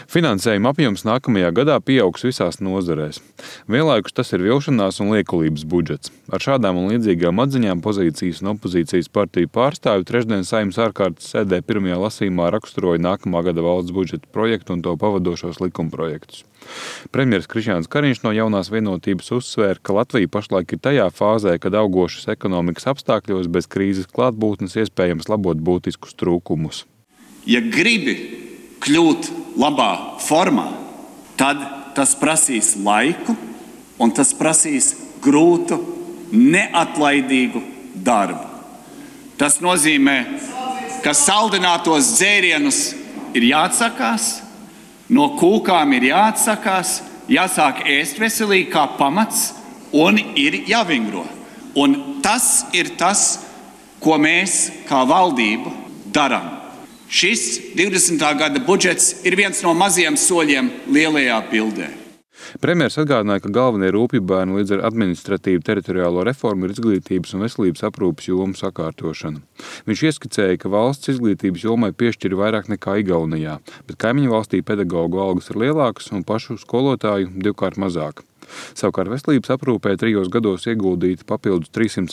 Finansējuma apjoms nākamajā gadā pieaugs visās nozarēs. Vienlaikus tas ir vilšanās un liekulības budžets. Ar šādām un līdzīgām atziņām pozīcijas un opozīcijas partiju pārstāvju trešdien Saeimas ārkārtas sēdē pirmajā lasījumā raksturoja nākamā gada valsts budžeta projektu un to pavadošos likumprojektus. Premjeras Krišjāns Kariņš no Jaunās vienotības uzsvēra, ka Latvija pašlaik ir tajā fāzē, kad augošas ekonomikas apstākļos bez krīzes klātbūtnes iespējams labot būtiskus trūkumus. Ja gribi kļūt labā formā, tad tas prasīs laiku un tas prasīs grūtu, neatlaidīgu darbu. Tas nozīmē, ka saldinātos dzērienus ir jāatsakās, no kūkām ir jāatsakās, jāsāk ēst veselīgi kā pamats un ir jāvingro. Un tas ir tas, ko mēs kā valdība darām. Šis 20. gada budžets ir viens no mazajiem soļiem lielajā bildē. Premjers atgādināja, ka galvenie rūpju bērni līdz ar administratīvu teritoriālo reformu ir izglītības un veselības aprūpes jomu sakārtošana. Viņš ieskicēja, ka valsts izglītības jomai piešķir vairāk nekā Igaunijā, bet kaimiņu valstī pedagogu algas ir lielākas un pašu skolotāju 2x mazāk. Savukārt veselības aprūpē 3 gados ieguldīti papildus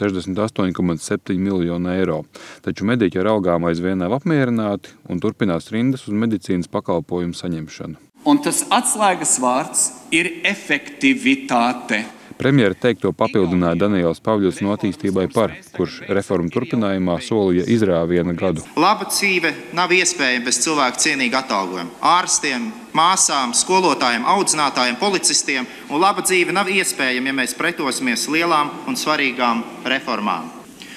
368,7 miljonu eiro, taču mediķi ar algām aizvien nav apmierināti un turpinās rindas uz medicīnas pakalpojumu saņemšanu. Un tas atslēgas vārds ir efektivitāte. Premjera teikto papildināja Daniels Pavļuts no Attīstībai par, kurš reformu turpinājumā solīja izrāviena gadu. Laba dzīve nav iespējama bez cilvēku cienīga atalgojuma. Ārstiem, māsām, skolotājiem, audzinātājiem, policistiem, un laba dzīve nav iespējama, ja mēs pretosimies lielām un svarīgām reformām.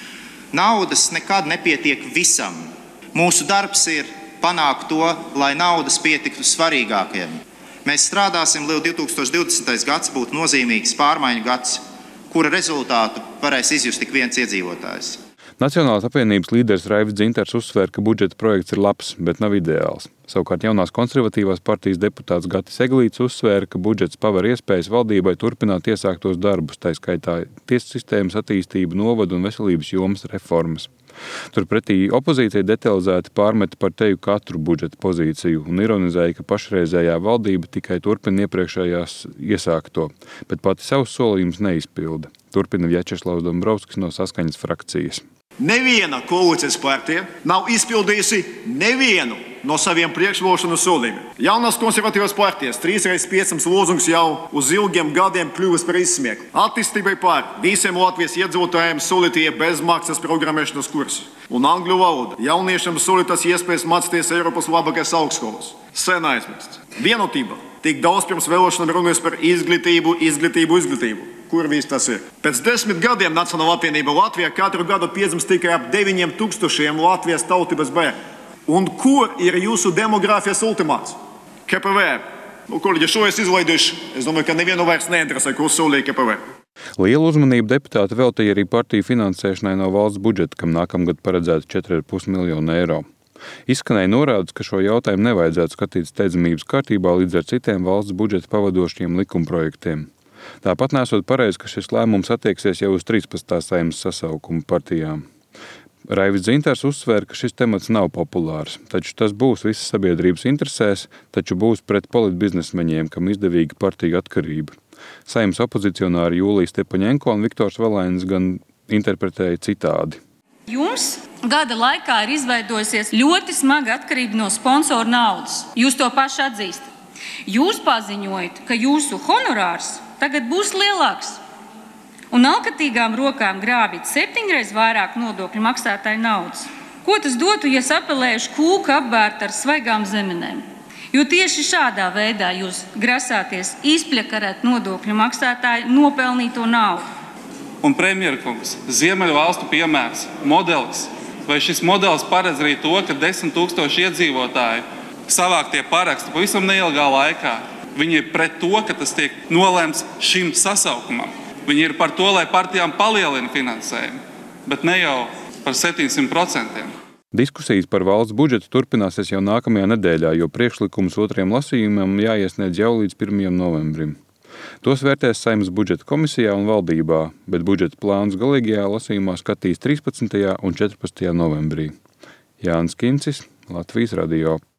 Naudas nekad nepietiek visam. Mūsu darbs ir panākt to, lai naudas pietiktu svarīgākajiem. Mēs strādāsim, lai 2020. gads būtu nozīmīgs pārmaiņu gads, kura rezultātu varēs izjust tik viens iedzīvotājs. Nacionālās apvienības līderis Raivis Dzintars uzsvēra, ka budžeta projekts ir labs, bet nav ideāls. Savukārt jaunās konservatīvās partijas deputāts Gatis Eglīts uzsvēra, ka budžets paver iespējas valdībai turpināt iesāktos darbus, tā skaitā tiesu sistēmas attīstību, novadu un veselības jomas reformas. Turpretī opozīcija detalizēti pārmeta par teju katru budžeta pozīciju un ironizēja, ka pašreizējā valdība tikai turpina iepriekšējās iesākto, bet pati savus solījumus neizpilda. Turpina Vjačeslavs Dombrovskis no Saskaņas frakcijas. Neviena koalīcijas partija nav izpildījusi nevienu no saviem priekšvēlēšanu solījumiem. Jaunās konservatīvās partijas 3x5 lozungs jau uz ilgiem gadiem kļuvis par izsmieklu. Attīstībai par visiem Latvijas iedzīvotājiem solītie bezmaksas programmēšanas kursi un angļu valoda. Jauniešiem solītas iespējas mācīties Eiropas labākajās augstskolas. Sen aizmirsts. Vienotība. Tik daudz pirms vēlēšanām runājas par izglītību. Kur viss tas ir? Pēc 10 gadiem Nacionālā apvienība Latvijā katru gadu piedzimst tikai ap 9000 Latvijas tautības bērnu. Un kur ir jūsu demogrāfijas ultimāts? KPV. Kolēģi, šo es izlaiduši. Es domāju, ka nevienu vairs neinteresē, ko solīja KPV. Lielu uzmanību deputāti veltīja arī partiju finansēšanai no valsts budžeta, kam nākamgad paredzēta 4,5 miljonu eiro. Izskanēja norādes, ka šo jautājumu nevajadzētu skatīt steidzamības kārtībā līdz ar citiem valsts budžeta pavadošiem likumprojektiem. Tāpat nesot pareizi, ka šis lēmums attieksies jau uz 13. Saeimas sasaukuma partijām. Raivis Dzintars uzsvēra, ka šis temats nav populārs, taču tas būs visas sabiedrības interesēs, taču būs pret politbiznesmeņiem, kam izdevīga partiju atkarība. Saeimas opozicionāri Jūlija Stepaņenko un Viktors Valainis gan interpretēja citādi. Jums gada laikā ir izveidojusies ļoti smaga atkarība no sponsoru naudas. Jūs to paši atzīstat. Jūs paziņojat, ka jūsu honorārs tagad būs lielāks. Un alkatīgām rokām grābīt 7x vairāk nodokļu maksātāju naudas. Ko tas dotu, ja sapelējuši kūku apbērt ar svaigām zemenēm? Jo tieši šādā veidā jūs grasāties izpļakarēt nodokļu maksātāju nopelnīto naudu. Un premjerkungs, Ziemeļu valstu piemērs, modelis. Vai šis modelis paredz arī to, ka 10 000 iedzīvotāju savāktie paraksti pavisam neilgā laikā? Viņi ir pret to, ka tas tiek nolēmts šim sasaukumam. Viņi ir par to, lai partijām palielina finansējumu, bet ne jau par 700%. Diskusijas par valsts budžetu turpināsies jau nākamajā nedēļā, jo priekšlikums otrajam lasījumam jāiesniedz jau līdz 1. novembrim. Tos vērtēs Saeimas budžeta komisijā un valdībā, bet budžeta plānus galīgajā lasījumā skatīs 13. un 14. novembrī. Jānis Kincis, Latvijas radio.